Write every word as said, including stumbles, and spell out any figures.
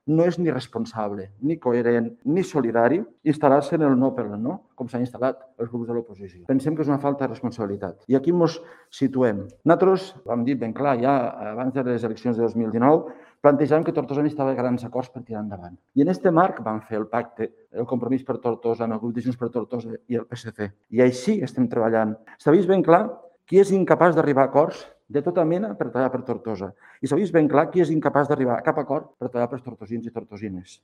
no és ni responsable, ni coherent, ni solidari instal·lar-se en el no per el no, com s'han instal·lat els grups de l'oposició. Pensem que és una falta de responsabilitat. I aquí ens situem. Nosaltres vam dir ben clar, ja abans de les eleccions de dos mil dinou, plantejàvem que Tortosa necessitava grans acords per tirar endavant. I en aquest marc vam fer el pacte, el compromís per Tortosa, amb el grup de Junts per Tortosa i el P S C. I així estem treballant. S'ha vist ben clar qui és incapaç d'arribar a acords de tota mena per treballar per Tortosa. I s'ha vist ben clar qui és incapaç d'arribar a cap acord per treballar pels tortosins i tortosines.